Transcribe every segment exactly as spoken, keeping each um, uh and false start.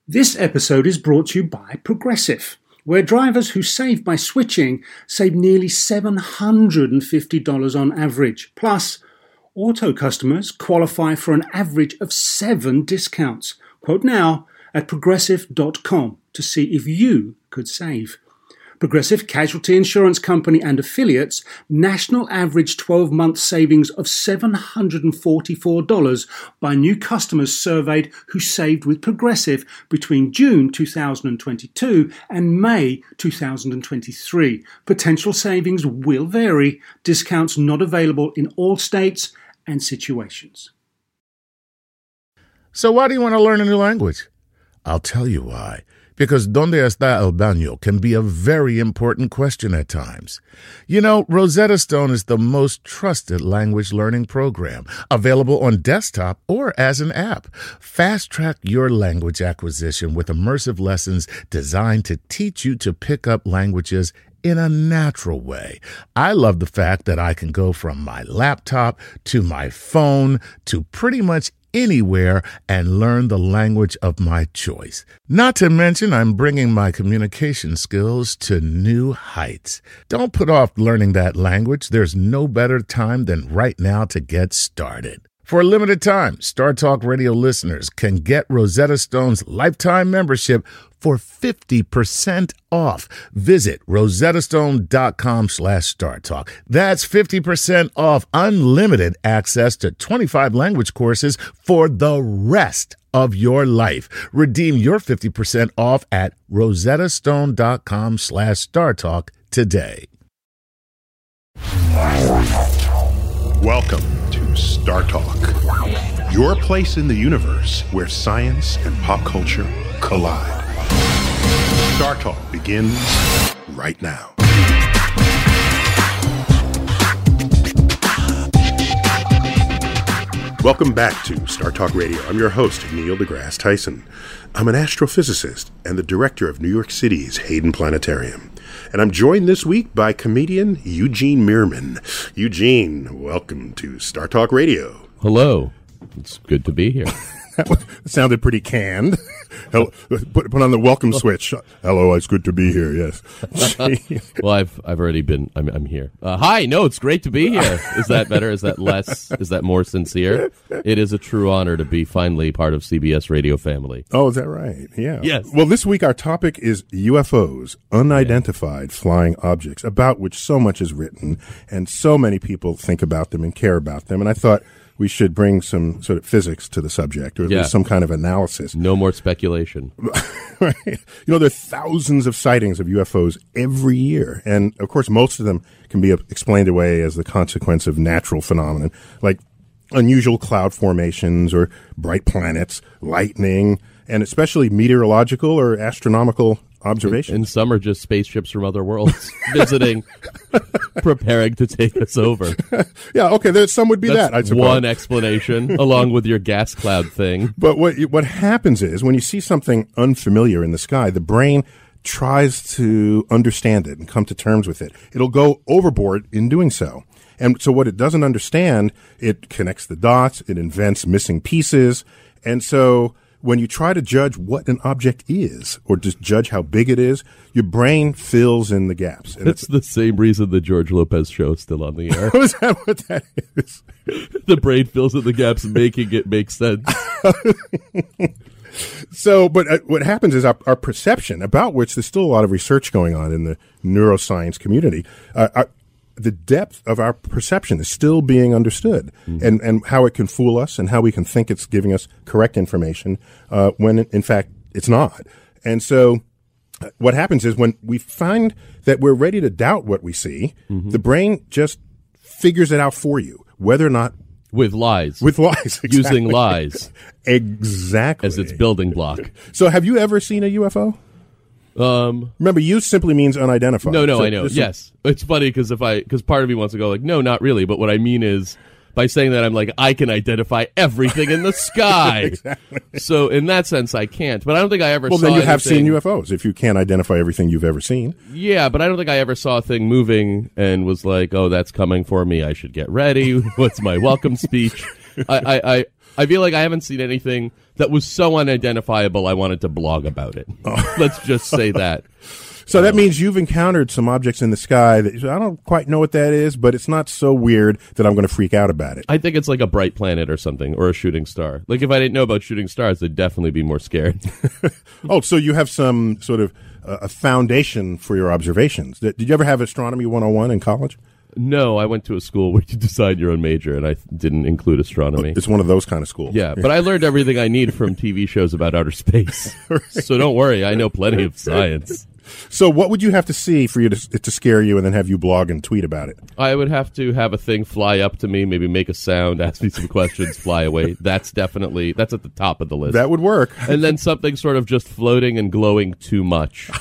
This episode is brought to you by Progressive, where drivers who save by switching save nearly seven hundred fifty dollars on average. Plus, auto customers qualify for an average of seven discounts. Quote now at progressive dot com to see if you could save. Progressive Casualty Insurance Company and affiliates, national average twelve-month savings of seven hundred forty-four dollars by new customers surveyed who saved with Progressive between June two thousand twenty-two and May two thousand twenty-three. Potential savings will vary. Discounts not available in all states and situations. So why do you want to learn a new language? I'll tell you why. Because ¿Dónde está el baño? Can be a very important question at times. You know, Rosetta Stone is the most trusted language learning program, available on desktop or as an app. Fast-track your language acquisition with immersive lessons designed to teach you to pick up languages in a natural way. I love the fact that I can go from my laptop to my phone to pretty much anywhere and learn the language of my choice. Not to mention, I'm bringing my communication skills to new heights. Don't put off learning that language. There's no better time than right now to get started. For a limited time, Star Talk Radio listeners can get Rosetta Stone's lifetime membership for fifty percent off. Visit rosettastone.com slash StarTalk. That's fifty percent off unlimited access to twenty-five language courses for the rest of your life. Redeem your fifty percent off at rosettastone.com slash StarTalk today. Welcome to Star Talk, your place in the universe where science and pop culture collide. Star Talk begins right now. Welcome back to Star Talk Radio. I'm your host, Neil deGrasse Tyson. I'm an astrophysicist and the director of New York City's Hayden Planetarium. And I'm joined this week by comedian Eugene Mirman. Eugene, welcome to Star Talk Radio. Hello. It's good to be here. That sounded pretty canned. Put, put on the welcome switch. Hello, it's good to be here. Yes. Well, I've I've already been. I'm I'm here. Uh, hi. No, it's great to be here. Is that better? Is that less? Is that more sincere? It is a true honor to be finally part of C B S Radio family. Oh, is that right? Yeah. Yes. Well, this week our topic is U F Os, unidentified flying objects, about which so much is written and so many people think about them and care about them. And I thought we should bring some sort of physics to the subject, or at yeah. least some kind of analysis. No more speculation. Right. You know, there are thousands of sightings of U F Os every year. And, of course, most of them can be explained away as the consequence of natural phenomena, like unusual cloud formations or bright planets, lightning, and especially meteorological or astronomical observations. And, and some are just spaceships from other worlds visiting, preparing to take us over. Yeah, okay, there, some would be That's that, I suppose. One explanation, along with your gas cloud thing. But what what happens is, when you see something unfamiliar in the sky, the brain tries to understand it and come to terms with it. It'll go overboard in doing so. And so what it doesn't understand, it connects the dots, it invents missing pieces, and so when you try to judge what an object is, or just judge how big it is, your brain fills in the gaps. And That's the same reason the George Lopez show is still on the air. Is that what that is? The brain fills in the gaps, making it make sense. So, but uh, what happens is our, our perception, about which there's still a lot of research going on in the neuroscience community, uh, our, the depth of our perception is still being understood, mm-hmm. and, and how it can fool us and how we can think it's giving us correct information uh, when, in fact, it's not. And so uh, what happens is when we find that we're ready to doubt what we see, mm-hmm. the brain just figures it out for you, whether or not. With lies. With lies. Exactly. Using lies. Exactly. As its building block. So have you ever seen a U F O? Um, Remember, use simply means unidentified. No, no, so I know. Yes. A- it's funny because if I, because part of me wants to go like, no, not really. But what I mean is, by saying that, I'm like, I can identify everything in the sky. Exactly. So in that sense, I can't. But I don't think I ever well, saw Well, then you anything. have seen U F Os if you can't identify everything you've ever seen. Yeah, but I don't think I ever saw a thing moving and was like, oh, that's coming for me. I should get ready. What's my welcome speech? I, I, I, I feel like I haven't seen anything that was so unidentifiable I wanted to blog about it. Oh. Let's just say that. So that means you've encountered some objects in the sky that I don't quite know what that is, but it's not so weird that I'm going to freak out about it. I think it's like a bright planet or something, or a shooting star. Like if I didn't know about shooting stars, I'd definitely be more scared. Oh, so you have some sort of uh, a foundation for your observations. Did you ever have Astronomy one oh one in college? No, I went to a school where you decide your own major, and I didn't include astronomy. It's one of those kind of schools. Yeah, but I learned everything I need from T V shows about outer space. Right. So don't worry, I know plenty of science. So what would you have to see for you to, to scare you and then have you blog and tweet about it? I would have to have a thing fly up to me, maybe make a sound, ask me some questions, fly away. That's definitely, that's at the top of the list. That would work. And then something sort of just floating and glowing too much.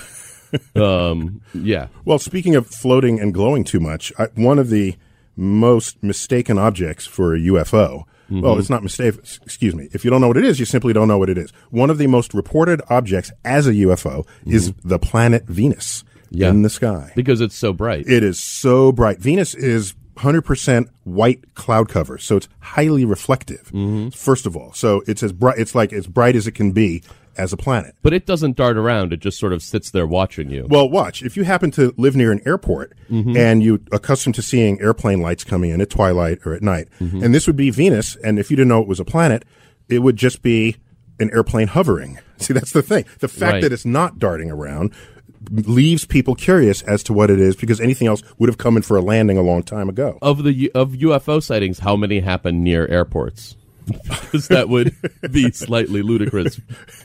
um, yeah. Well, speaking of floating and glowing too much, I, one of the most mistaken objects for a U F O, mm-hmm. well, it's not mistake. Excuse me. If you don't know what it is, you simply don't know what it is. One of the most reported objects as a U F O mm-hmm. is the planet Venus yeah. in the sky. Because it's so bright. It is so bright. Venus is one hundred percent white cloud cover, so it's highly reflective, mm-hmm. first of all. So it's as bright, it's like as bright as it can be as a planet. But it doesn't dart around. It just sort of sits there watching you. Well, watch. If you happen to live near an airport mm-hmm. and you're accustomed to seeing airplane lights coming in at twilight or at night, mm-hmm. and this would be Venus, and if you didn't know it was a planet, it would just be an airplane hovering. See, that's the thing. The fact right. that it's not darting around leaves people curious as to what it is, because anything else would have come in for a landing a long time ago. Of the of U F O sightings, how many happen near airports? Because that would be slightly ludicrous.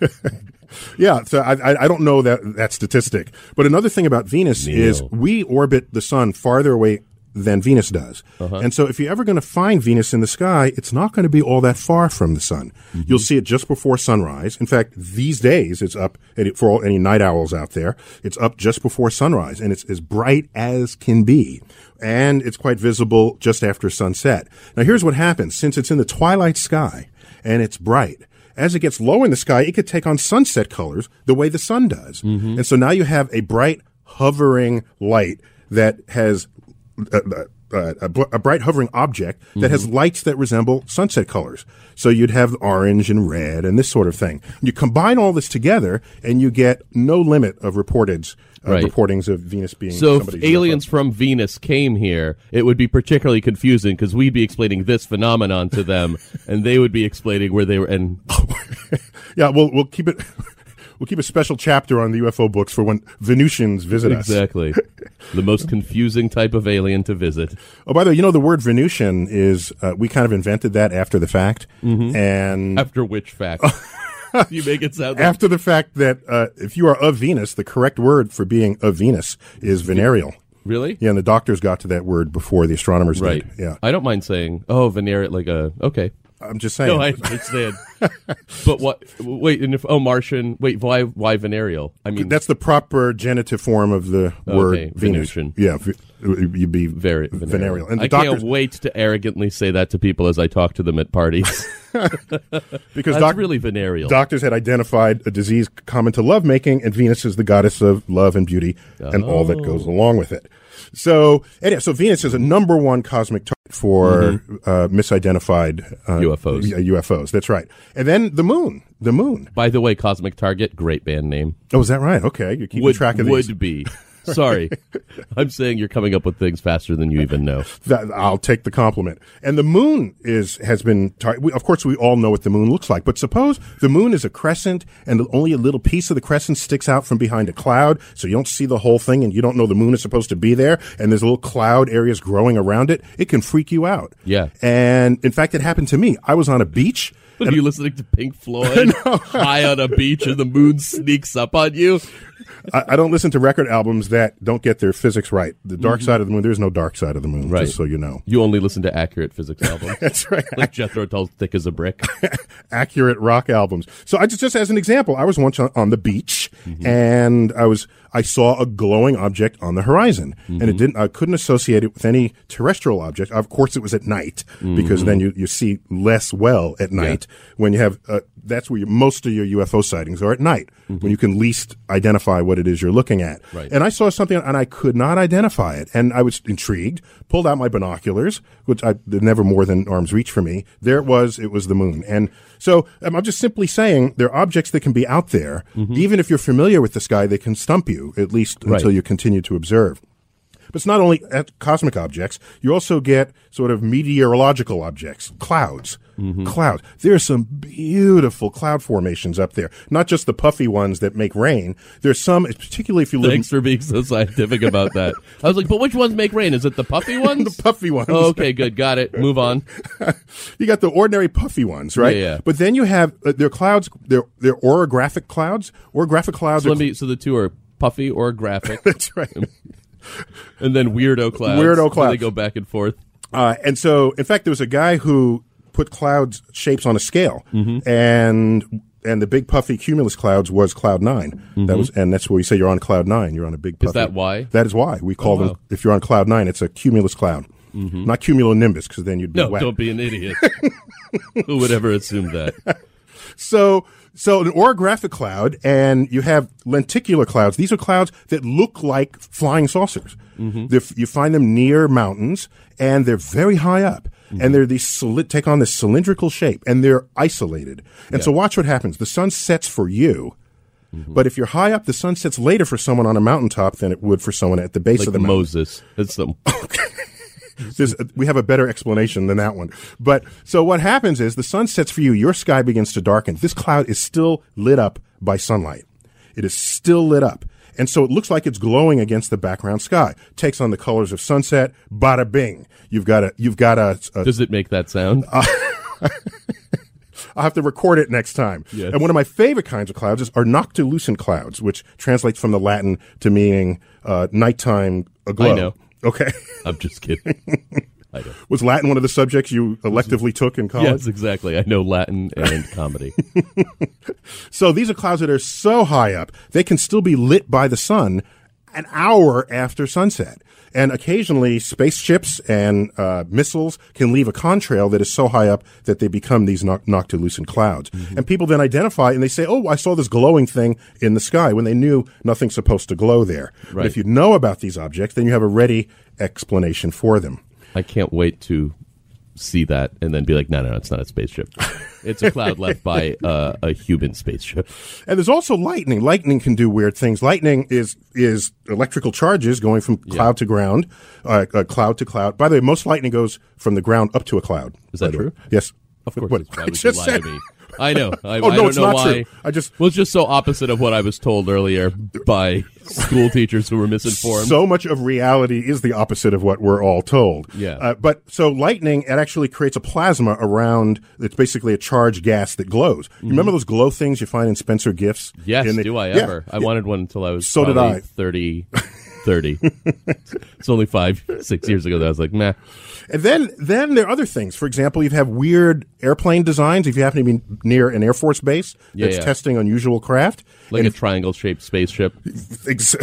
Yeah, so I, I don't know that that statistic. But another thing about Venus Neil. is we orbit the sun farther away than Venus does. Uh-huh. And so if you're ever going to find Venus in the sky, it's not going to be all that far from the sun. Mm-hmm. You'll see it just before sunrise. In fact, these days it's up, for all, any night owls out there, it's up just before sunrise, and it's as bright as can be. And it's quite visible just after sunset. Now here's what happens. Since it's in the twilight sky and it's bright, as it gets low in the sky, it could take on sunset colors the way the sun does. Mm-hmm. And so now you have a bright, hovering light that has uh, uh, a, a bright, hovering object that mm-hmm. has lights that resemble sunset colors. So you'd have orange and red and this sort of thing. You combine all this together, and you get no limit of reported uh, right. reportings of Venus being so somebody's if aliens U F O. From Venus came here, it would be particularly confusing because we'd be explaining this phenomenon to them, and they would be explaining where they were. And yeah, we'll we'll keep it. We'll keep a special chapter on the U F O books for when Venusians visit exactly. us. Exactly. The most confusing type of alien to visit. Oh, by the way, you know, the word Venusian is, uh, we kind of invented that after the fact. Mm-hmm. And after which fact? You make it sound like... After the fact that uh, if you are of Venus, the correct word for being of Venus is venereal. Really? Yeah, and the doctors got to that word before the astronomers right. did. Yeah. I don't mind saying, oh, venereal, like a, okay. I'm just saying. No, I understand. But what? Wait, and if oh, Martian. Wait, why? Why venereal? I mean, that's the proper genitive form of the word okay, Venus. Venusian. Yeah, you'd be very venereal. venereal. And the I doctors, can't wait to arrogantly say that to people as I talk to them at parties. Because that's doc- really venereal. Doctors had identified a disease common to lovemaking, and Venus is the goddess of love and beauty oh. and all that goes along with it. So, anyway, so Venus is a number one cosmic target for mm-hmm. uh, misidentified uh, U F Os. U F Os. That's right. And then the moon. The moon. By the way, Cosmic Target, great band name. Oh, is that right? Okay, you're keeping would, track of would these. Would be. Sorry. I'm saying you're coming up with things faster than you even know. That, I'll take the compliment. And the moon is has been, tar- we, of course, we all know what the moon looks like. But suppose the moon is a crescent and only a little piece of the crescent sticks out from behind a cloud, so you don't see the whole thing and you don't know the moon is supposed to be there, and there's little cloud areas growing around it. It can freak you out. Yeah. And in fact, it happened to me. I was on a beach. Are you listening to Pink Floyd high on a beach and the moon sneaks up on you? I, I don't listen to record albums that don't get their physics right. The dark mm-hmm. side of the moon, there's no dark side of the moon, right. just so you know. You only listen to accurate physics albums. That's right. Like Jethro Tull's Thick as a Brick. Accurate rock albums. So I just, just as an example, I was once on, on the beach mm-hmm. and I was, I saw a glowing object on the horizon mm-hmm. and it didn't, I couldn't associate it with any terrestrial object. Of course, it was at night mm-hmm. because then you, you see less well at night yeah. when you have uh, that's where you, most of your U F O sightings are at night, mm-hmm. when you can least identify what it is you're looking at. Right. And I saw something and I could not identify it. And I was intrigued, pulled out my binoculars, which I, they're never more than arm's reach for me. There it was. It was the moon. And so um, I'm just simply saying there are objects that can be out there. Mm-hmm. Even if you're familiar with the sky, they can stump you, at least right. until you continue to observe. But it's not only cosmic objects. You also get sort of meteorological objects, clouds. Mm-hmm. Clouds. There are some beautiful cloud formations up there. Not just the puffy ones that make rain. There's some, particularly if you live. Thanks for being so scientific about that. I was like, but which ones make rain? Is it the puffy ones? The puffy ones. Oh, okay, good. Got it. Move on. You got the ordinary puffy ones, right? Yeah, yeah. But then you have, uh, they're clouds, they're, they're orographic clouds. Orographic clouds so, are. Let me, so the two are puffy or graphic. That's right. And then weirdo clouds. Weirdo clouds. They go back and forth. Uh, and so, in fact, there was a guy who put clouds shapes on a scale, mm-hmm. and and the big puffy cumulus clouds was cloud nine. Mm-hmm. That was, and that's where you say you're on cloud nine. You're on a big puffy. Is that why? That is why we call oh, wow. them. If you're on cloud nine, it's a cumulus cloud, mm-hmm. not cumulonimbus, because then you'd be no. wet. Don't be an idiot. Who would ever assume that? So, so an orographic cloud, and you have lenticular clouds. These are clouds that look like flying saucers. Mm-hmm. You find them near mountains, and they're very high up, mm-hmm. and they're these take on this cylindrical shape, and they're isolated. And yeah. so, watch what happens. The sun sets for you, mm-hmm. but if you're high up, the sun sets later for someone on a mountaintop than it would for someone at the base like of the mountain. Moses. It's some. There's, we have a better explanation than that one. But so what happens is the sun sets for you, your sky begins to darken. This cloud is still lit up by sunlight. It is still lit up. And so it looks like it's glowing against the background sky. Takes on the colors of sunset, bada bing. You've got a, you've got a. a Does it make that sound? Uh, I'll have to record it next time. Yes. And one of my favorite kinds of clouds is, are noctilucent clouds, which translates from the Latin to meaning uh, nighttime aglow. I know. Okay. I'm just kidding. I know. Was Latin one of the subjects you electively took in college? Yes, exactly. I know Latin and comedy. So these are clouds that are so high up, they can still be lit by the sun an hour after sunset. And occasionally spaceships and uh, missiles can leave a contrail that is so high up that they become these noc- noctilucent clouds. Mm-hmm. And people then identify and they say, oh, I saw this glowing thing in the sky, when they knew nothing's supposed to glow there. Right. But if you know about these objects, then you have a ready explanation for them. I can't wait to see that and then be like, no, no, no, it's not a spaceship. It's a cloud left by uh, a human spaceship. And there's also lightning. Lightning can do weird things. Lightning is is electrical charges going from cloud yeah. to ground, uh, uh, cloud to cloud. By the way, most lightning goes from the ground up to a cloud. Is that true? Yes. Of course. What, Why would you lie said, to me? I know. I, oh, I no, don't it's know not why. true. I just well, it's just so opposite of what I was told earlier by school teachers who were misinformed. So much of reality is the opposite of what we're all told. Yeah. Uh, but so lightning, it actually creates a plasma around. It's basically a charged gas that glows. You mm-hmm. remember those glow things you find in Spencer Gifts? Yes. The, do I yeah, ever? I yeah. wanted one until I was so did I. thirty. thirty. It's only five, six years ago that I was like, nah. And then, then there are other things. For example, you have weird airplane designs. If you happen to be near an Air Force base yeah, that's yeah. testing unusual craft, like and a triangle-shaped spaceship. Ex-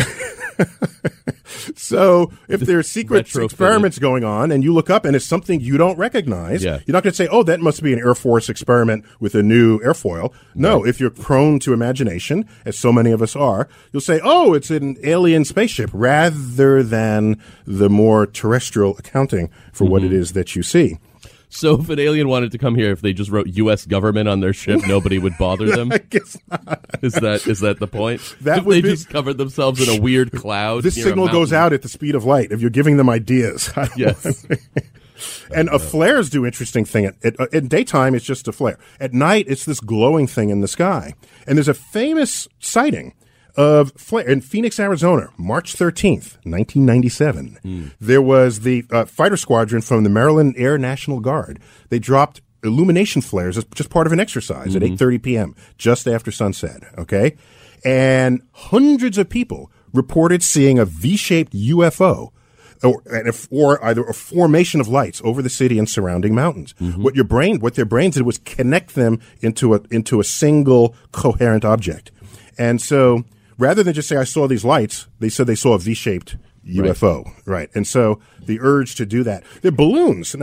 so, if there's secret Retrofitted. experiments going on, and you look up and it's something you don't recognize, yeah. you're not going to say, "Oh, that must be an Air Force experiment with a new airfoil." No, right. If you're prone to imagination, as so many of us are, you'll say, "Oh, it's an alien spaceship," rather than the more terrestrial accounting for mm-hmm. what it is that you see. So if an alien wanted to come here, if they just wrote U S government on their ship, nobody would bother them? I guess not. Is that is that the point? That if would they be, just covered themselves in a weird cloud. This near signal a goes out at the speed of light if you're giving them ideas. Yes. And uh, flares do interesting thing. At, at, at daytime, it's just a flare. At night, it's this glowing thing in the sky. And there's a famous sighting of flare in Phoenix, Arizona, March thirteenth, nineteen ninety-seven. Mm. There was the uh, fighter squadron from the Maryland Air National Guard. They dropped illumination flares as just part of an exercise mm-hmm. at eight thirty p.m., just after sunset, okay? And hundreds of people reported seeing a V-shaped U F O or, or either a formation of lights over the city and surrounding mountains. Mm-hmm. What your brain, what their brains did was connect them into a into a single coherent object. And so rather than just say, I saw these lights, they said they saw a V-shaped U F O. Right. right. And so the urge to do that. They're balloons. Now,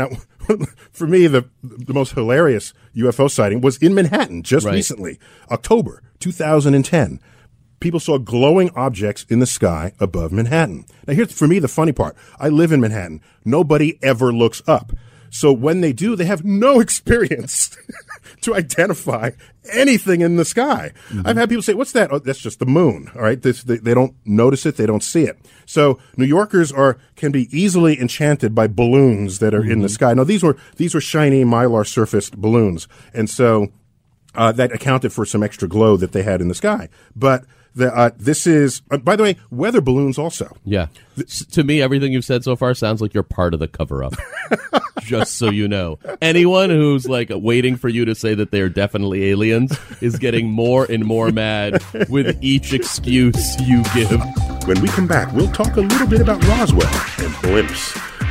for me, the the most hilarious U F O sighting was in Manhattan just Right. recently, October two thousand ten. People saw glowing objects in the sky above Manhattan. Now, here's for me the funny part. I live in Manhattan. Nobody ever looks up. So when they do, they have no experience to identify anything in the sky. Mm-hmm. I've had people say, what's that? Oh, that's just the moon. All right. This, they, they don't notice it. They don't see it. So New Yorkers are, can be easily enchanted by balloons that are mm-hmm. in the sky. Now, these were, these were shiny Mylar surfaced balloons. And so, uh, that accounted for some extra glow that they had in the sky. But, The, uh, this is, uh, by the way, weather balloons also. Yeah. S- to me, everything you've said so far sounds like you're part of the cover-up. Just so you know. Anyone who's, like, waiting for you to say that they're definitely aliens is getting more and more mad with each excuse you give. When we come back, we'll talk a little bit about Roswell and blimps.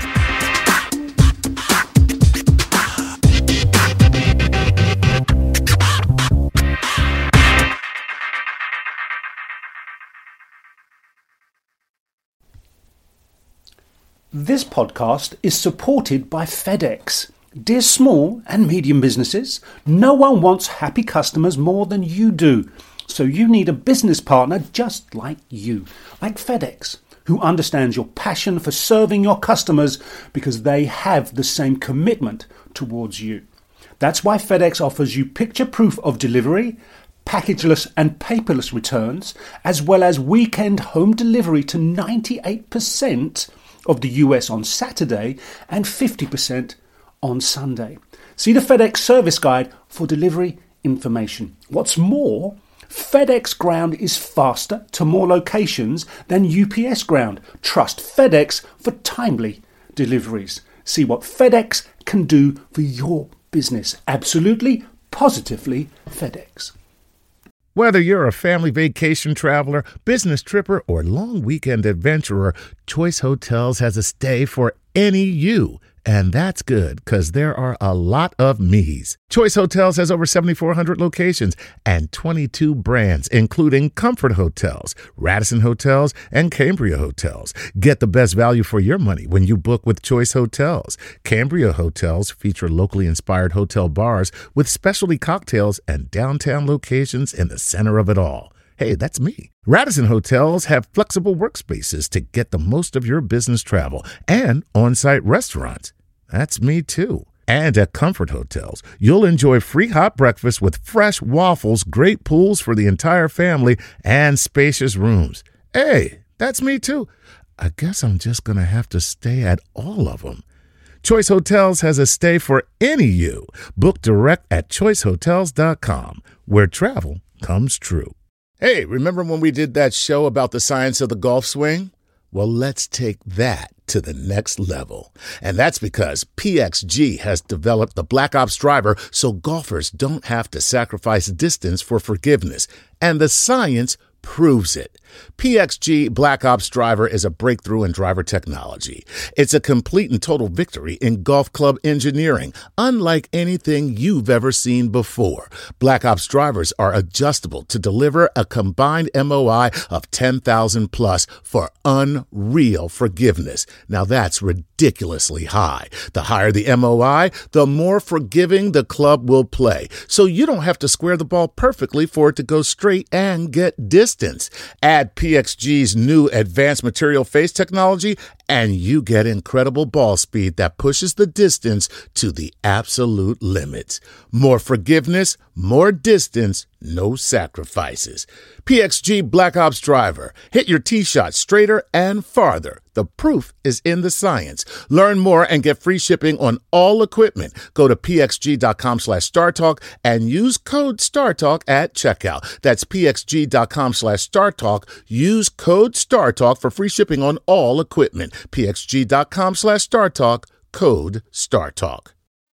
This podcast is supported by FedEx. Dear small and medium businesses, no one wants happy customers more than you do. So you need a business partner just like you, like FedEx, who understands your passion for serving your customers because they have the same commitment towards you. That's why FedEx offers you picture proof of delivery, packageless and paperless returns, as well as weekend home delivery to ninety-eight percent of the U S on Saturday and fifty percent on Sunday. See the FedEx service guide for delivery information. What's more, FedEx Ground is faster to more locations than U P S Ground. Trust FedEx for timely deliveries. See what FedEx can do for your business. Absolutely, positively FedEx. Whether you're a family vacation traveler, business tripper, or long weekend adventurer, Choice Hotels has a stay for any you. And that's good, because there are a lot of me's. Choice Hotels has over seven thousand four hundred locations and twenty-two brands, including Comfort Hotels, Radisson Hotels, and Cambria Hotels. Get the best value for your money when you book with Choice Hotels. Cambria Hotels feature locally inspired hotel bars with specialty cocktails and downtown locations in the center of it all. Hey, that's me. Radisson Hotels have flexible workspaces to get the most of your business travel and on-site restaurants. That's me, too. And at Comfort Hotels, you'll enjoy free hot breakfast with fresh waffles, great pools for the entire family, and spacious rooms. Hey, that's me, too. I guess I'm just going to have to stay at all of them. Choice Hotels has a stay for any you. Book direct at choice hotels dot com, where travel comes true. Hey, remember when we did that show about the science of the golf swing? Well, let's take that to the next level. And that's because P X G has developed the Black Ops driver so golfers don't have to sacrifice distance for forgiveness. And the science proves it. P X G Black Ops driver is a breakthrough in driver technology. It's a complete and total victory in golf club engineering, unlike anything you've ever seen before. Black Ops drivers are adjustable to deliver a combined M O I of ten thousand plus for unreal forgiveness. Now that's ridiculously high. The higher the M O I, the more forgiving the club will play. So you don't have to square the ball perfectly for it to go straight and get distance. Add P X G's new advanced material face technology, and you get incredible ball speed that pushes the distance to the absolute limits. More forgiveness, more distance, no sacrifices. P X G Black Ops driver. Hit your tee shot straighter and farther. The proof is in the science. Learn more and get free shipping on all equipment. Go to pxg.com slash StarTalk and use code StarTalk at checkout. That's pxg.com slash StarTalk. Use code StarTalk for free shipping on all equipment. pxg.com slash StarTalk. Code StarTalk.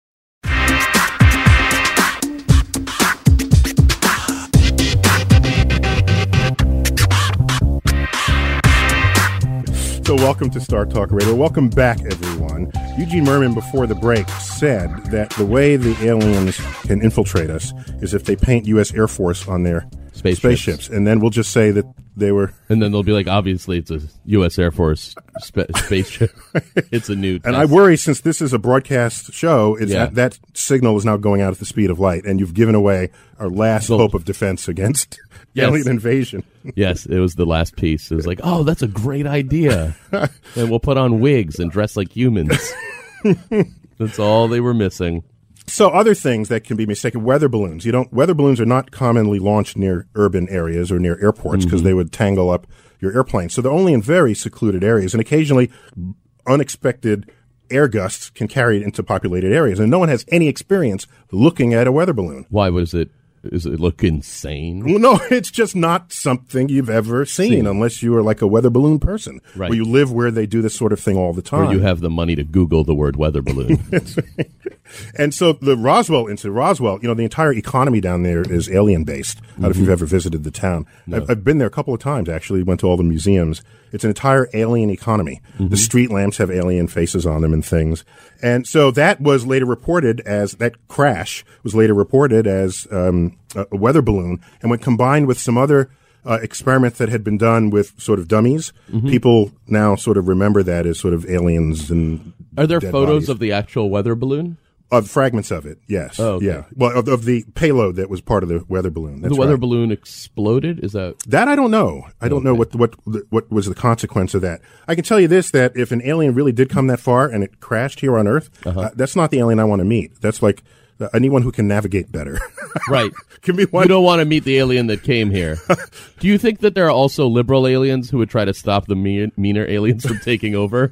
So welcome to Star Talk Radio. Welcome back, everyone. Eugene Mirman, before the break, said that the way the aliens can infiltrate us is if they paint U S Air Force on their spaceships. spaceships, and then we'll just say that they were. And then they'll be like, obviously, it's a U S Air Force spa- spaceship. It's a new. And test. I worry, since this is a broadcast show, it's Yeah. that, that signal is now going out at the speed of light, and you've given away our last Well- hope of defense against Yes. alien invasion. Yes, it was the last piece. It was like, oh, that's a great idea. And we'll put on wigs and dress like humans. That's all they were missing. So other things that can be mistaken, weather balloons. You don't weather balloons are not commonly launched near urban areas or near airports because Mm-hmm. they would tangle up your airplane. So they're only in very secluded areas, and occasionally unexpected air gusts can carry it into populated areas, and no one has any experience looking at a weather balloon. Why was it? Does it look insane? Well, no, it's just not something you've ever seen, Seen. unless you are like a weather balloon person, Right. where you live where they do this sort of thing all the time. Or you have the money to Google the word weather balloon. And so the Roswell incident, Roswell, you know, the entire economy down there is alien based. I don't know if you've ever visited the town. I've, I've been there a couple of times, actually, went to all the museums. It's an entire alien economy. The street lamps have alien faces on them and things. And so that was later reported as, that crash was later reported as um, a, a weather balloon. And when combined with some other uh, experiments that had been done with sort of dummies, people now sort of remember that as sort of aliens and Are there dead photos bodies. of the actual weather balloon? Of fragments of it, yes. Oh, okay. Yeah. Well, of, of the payload that was part of the weather balloon. That's the weather right. balloon exploded? Is that That I don't know. I don't know what what what was the consequence of that. I can tell you this: that if an alien really did come that far and it crashed here on Earth, Uh-huh. uh, that's not the alien I want to meet. That's like uh, anyone who can navigate better. right? Can be one. You don't want to meet the alien that came here. Do you think that there are also liberal aliens who would try to stop the mean, meaner aliens from taking over?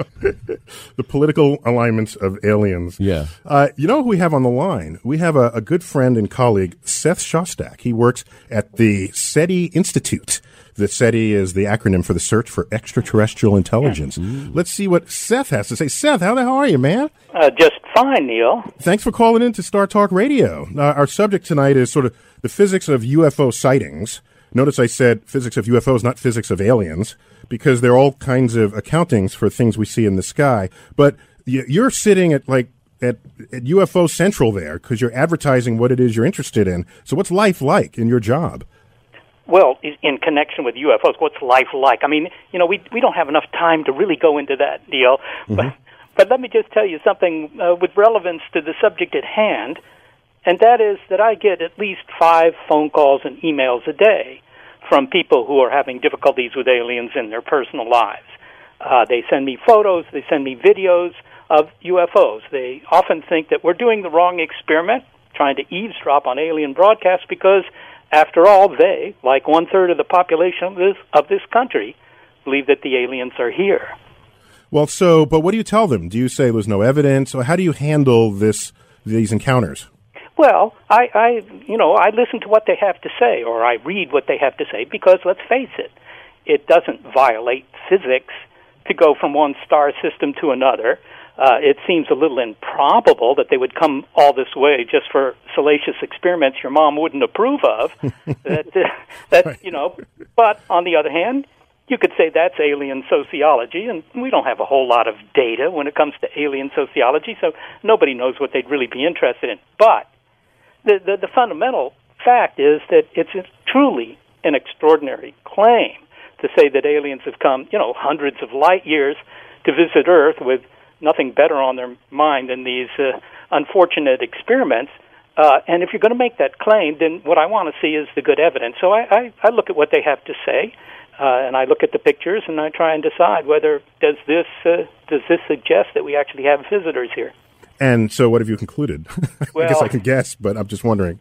The political alignments of aliens. Yeah. Uh, you know who we have on the line? We have a, a good friend and colleague, Seth Shostak. He works at the SETI Institute. The SETI is the acronym for the Search for Extraterrestrial Intelligence. Let's see what Seth has to say. Seth, how the hell are you, man? Uh, just fine, Neil. Thanks for calling in to Star Talk Radio. Uh, our subject tonight is sort of the physics of U F O sightings. Notice I said physics of U F Os, not physics of aliens, because there are all kinds of accountings for things we see in the sky. But y- you're sitting at like at, at U F O Central there because you're advertising what it is you're interested in. So what's life like in your job? Well, i- in connection with U F Os, what's life like? I mean, you know, we we don't have enough time to really go into that deal. But, but let me just tell you something uh, with relevance to the subject at hand, and that is that I get at least five phone calls and emails a day from people who are having difficulties with aliens in their personal lives. Uh, they send me photos, they send me videos of U F Os. They often think that we're doing the wrong experiment, trying to eavesdrop on alien broadcasts, because, after all, they, like one-third of the population of this, of this country, believe that the aliens are here. Well, so, but what do you tell them? Do you say there's no evidence? Or how do you handle this these encounters? Well, I, I, you know, I listen to what they have to say, or I read what they have to say, because let's face it, it doesn't violate physics to go from one star system to another. Uh, it seems a little improbable that they would come all this way just for salacious experiments your mom wouldn't approve of. that, uh, that Right. you know, but on the other hand, you could say that's alien sociology, and we don't have a whole lot of data when it comes to alien sociology, so nobody knows what they'd really be interested in. But the, the, the fundamental fact is that it's truly an extraordinary claim to say that aliens have come, you know, hundreds of light years to visit Earth with nothing better on their mind than these uh, unfortunate experiments. Uh, and if you're going to make that claim, then what I want to see is the good evidence. So I, I, I look at what they have to say, uh, and I look at the pictures, and I try and decide whether does this uh, does this suggest that we actually have visitors here. And so what have you concluded? I Well- guess I can guess, but I'm just wondering.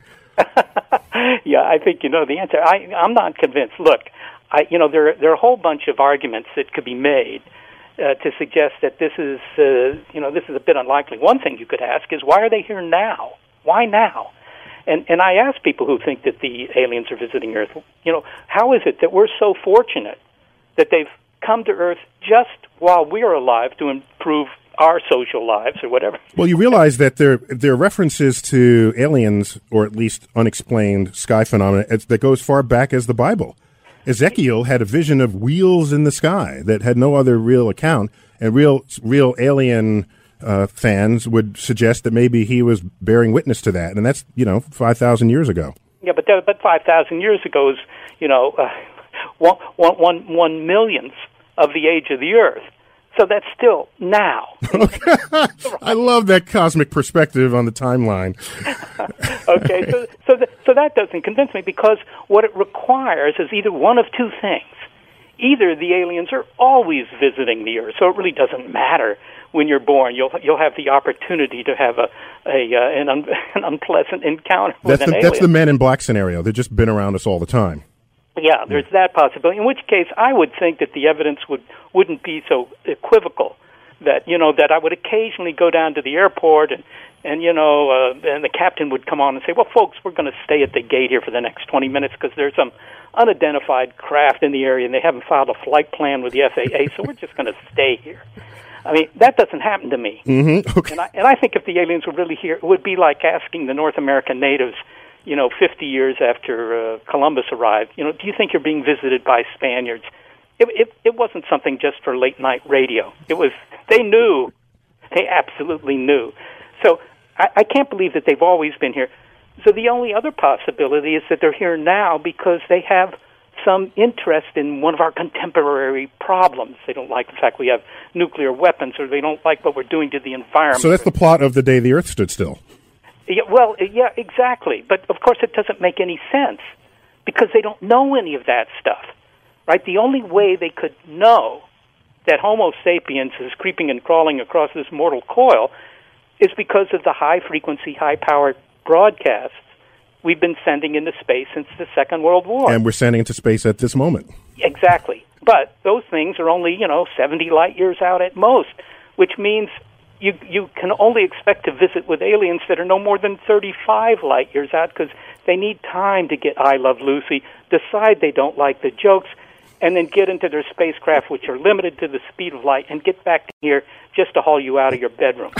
Yeah, I think you know the answer. I, I'm not convinced. Look, I, you know, there there are a whole bunch of arguments that could be made uh, to suggest that this is, uh, you know, this is a bit unlikely. One thing you could ask is, why are they here now? Why now? And and I ask people who think that the aliens are visiting Earth, you know, how is it that we're so fortunate that they've come to Earth just while we're alive to improve our social lives or whatever? Well, you realize that there there are references to aliens, or at least unexplained sky phenomena, as- that goes far back as the Bible. Ezekiel had a vision of wheels in the sky that had no other real account, and real real alien uh, fans would suggest that maybe he was bearing witness to that, and that's, you know, five thousand years ago. Yeah, but that, but five thousand years ago is, you know, uh, one, one, one, one millionth of the age of the Earth. So that's still now. I love that cosmic perspective on the timeline. Okay, so so, th- so that doesn't convince me, because what it requires is either one of two things. Either the aliens are always visiting the Earth, so it really doesn't matter when you're born. You'll you'll have the opportunity to have a, a uh, an, un- an unpleasant encounter with that's an the, alien. That's the Men in Black scenario. They've just been around us all the time. Yeah, there's that possibility. In which case, I would think that the evidence would wouldn't be so equivocal. That you know that I would occasionally go down to the airport and and you know uh, and the captain would come on and say, "Well, folks, we're going to stay at the gate here for the next twenty minutes because there's some unidentified craft in the area and they haven't filed a flight plan with the F A A, so we're just going to stay here." I mean, that doesn't happen to me. Mm-hmm. Okay. And I and I think if the aliens were really here, it would be like asking the North American natives, you know, fifty years after uh, Columbus arrived, you know, do you think you're being visited by Spaniards? It, it, it wasn't something just for late night radio. It was, they knew, they absolutely knew. So I, I can't believe that they've always been here. So the only other possibility is that they're here now because they have some interest in one of our contemporary problems. They don't like the fact we have nuclear weapons, or they don't like what we're doing to the environment. So that's the plot of The Day the Earth Stood Still. Yeah, well, yeah, exactly. But, of course, it doesn't make any sense because they don't know any of that stuff, right? The only way they could know that Homo sapiens is creeping and crawling across this mortal coil is because of the high-frequency, high-powered broadcasts we've been sending into space since the Second World War. And we're sending into space at this moment. Exactly. But those things are only, you know, seventy light years out at most, which means You you can only expect to visit with aliens that are no more than thirty-five light years out because they need time to get I Love Lucy, decide they don't like the jokes, and then get into their spacecraft, which are limited to the speed of light, and get back here just to haul you out of your bedroom.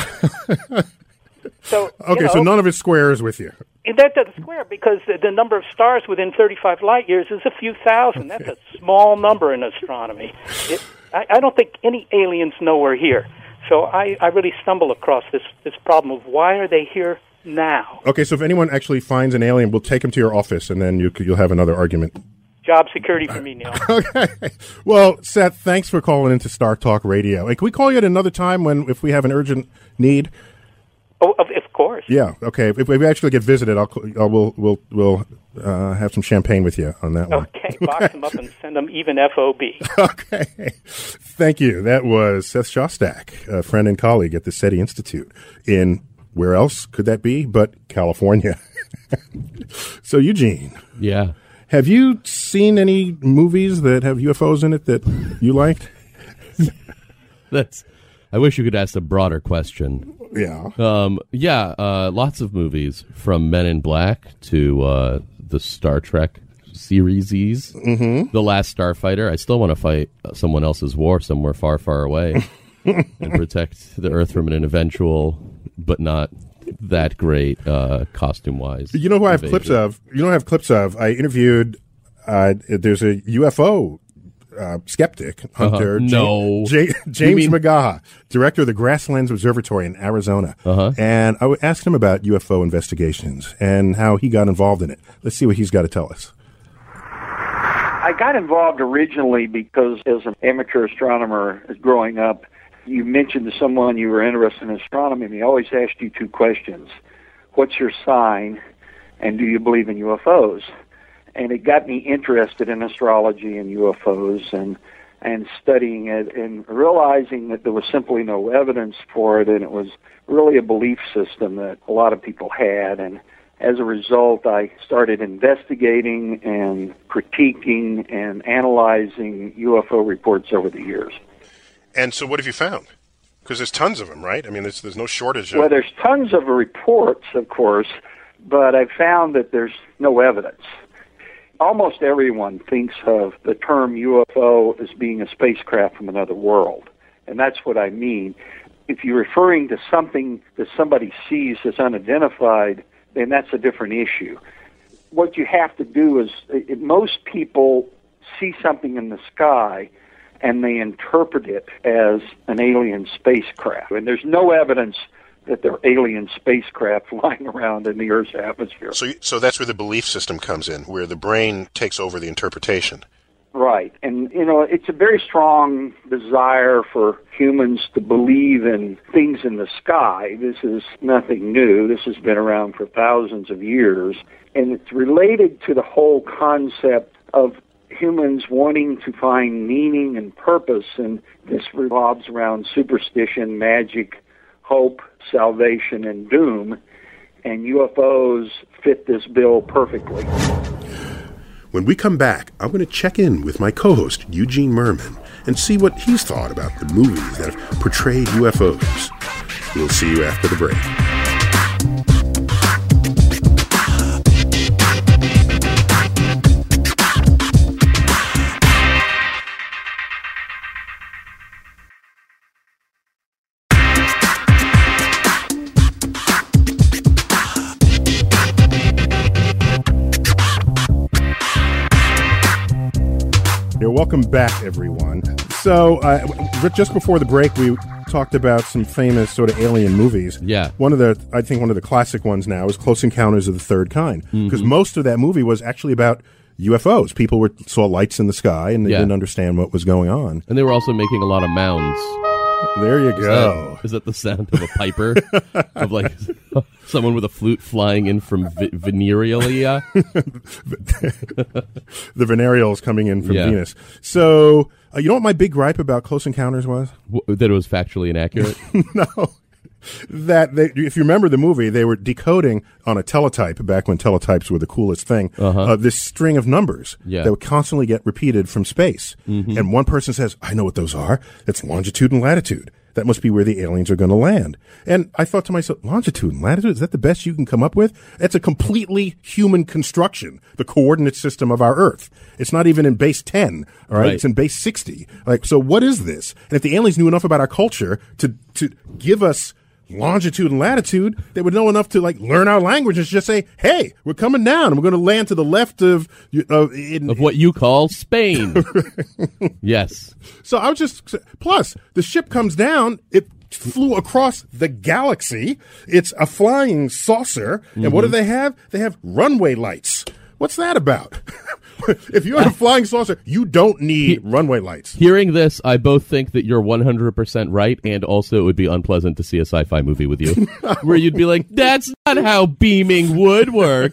so Okay, you know, so none of it squares with you. that doesn't square because the, the number of stars within thirty-five light years is a few thousand. Okay. That's a small number in astronomy. It, I, I don't think any aliens know we're here. So I, I really stumble across this, this problem of why are they here now? Okay, so if anyone actually finds an alien, we'll take them to your office, and then you, you'll have another argument. Job security for me, Neil. Okay. Well, Seth, thanks for calling into Star Talk Radio. Hey, can we call you at another time when if we have an urgent need? Oh, of, of course. Yeah. Okay. If we actually get visited, I'll uh, we'll we'll we'll uh, have some champagne with you on that one. Okay. Box them up and send them even F O B. Okay. Thank you. That was Seth Shostak, a friend and colleague at the SETI Institute in where else could that be but California? So, Eugene. Yeah. Have you seen any movies that have U F Os in it that you liked? That's. I wish you could ask a broader question. Yeah. Um, yeah, uh, lots of movies, from Men in Black to uh, the Star Trek series, mm-hmm. The Last Starfighter. I still want to fight someone else's war somewhere far, far away and protect the Earth from an eventual, but not that great, uh, costume-wise. You know who I have invasion. clips of? You know who I have clips of? I interviewed, uh, there's a U F O Uh, skeptic, hunter, uh-huh. no. J- J- James mean- McGaha, director of the Grasslands Observatory in Arizona. Uh-huh. And I asked him about U F O investigations and how he got involved in it. Let's see what he's got to tell us. I got involved originally because as an amateur astronomer growing up, you mentioned to someone you were interested in astronomy, and they always asked you two questions. What's your sign, and do you believe in U F Os? And it got me interested in astrology and U F Os and and studying it and realizing that there was simply no evidence for it, and it was really a belief system that a lot of people had. And as a result, I started investigating and critiquing and analyzing U F O reports over the years. And so what have you found? Because there's tons of them, right? I mean, there's, there's no shortage of... Well, there's tons of reports, of course, but I've found that there's no evidence. Almost everyone thinks of the term U F O as being a spacecraft from another world, and that's what I mean. If you're referring to something that somebody sees as unidentified, then that's a different issue. What you have to do is, most people see something in the sky and they interpret it as an alien spacecraft, and there's no evidence that there are alien spacecraft flying around in the Earth's atmosphere. So, so that's where the belief system comes in, where the brain takes over the interpretation. Right. And, you know, it's a very strong desire for humans to believe in things in the sky. This is nothing new. This has been around for thousands of years. And it's related to the whole concept of humans wanting to find meaning and purpose. And this revolves around superstition, magic, hope, salvation, and doom. And U F Os fit this bill perfectly. When we come back, I'm going to check in with my co-host, Eugene Merman, and see what he's thought about the movies that have portrayed U F Os. We'll see you after the break. Welcome back, everyone. So, uh, just before the break, we talked about some famous sort of alien movies. Yeah. One of the, I think one of the classic ones now is Close Encounters of the Third Kind, because mm-hmm. most of that movie was actually about U F Os. People were saw lights in the sky, and they yeah. didn't understand what was going on. And they were also making a lot of mounds. There you is go. That, is that the sound of a piper? Of like someone with a flute flying in from v- Venerealia? The venereals coming in from yeah. Venus. So, uh, you know what my big gripe about Close Encounters was? W- that it was factually inaccurate? No. That they, if you remember the movie, they were decoding on a teletype back when teletypes were the coolest thing. Uh-huh. Uh, this string of numbers yeah. that would constantly get repeated from space, mm-hmm. and one person says, "I know what those are. That's longitude and latitude. That must be where the aliens are going to land." And I thought to myself, longitude and latitude, is that the best you can come up with? It's a completely human construction, the coordinate system of our Earth. It's not even in base ten, all right? right. It's in base sixty. Like, so what is this? And if the aliens knew enough about our culture to to give us longitude and latitude, they would know enough to like learn our language and just say, "Hey, we're coming down, and we're going to land to the left of uh, in, of what you call Spain." Yes. So I was just plus the ship comes down. It flew across the galaxy. It's a flying saucer, mm-hmm. and what do they have? They have runway lights. What's that about? If you're in a flying saucer, you don't need he, runway lights. Hearing this, I both think that you're one hundred percent right, and also it would be unpleasant to see a sci-fi movie with you, no. where you'd be like, that's not how beaming would work.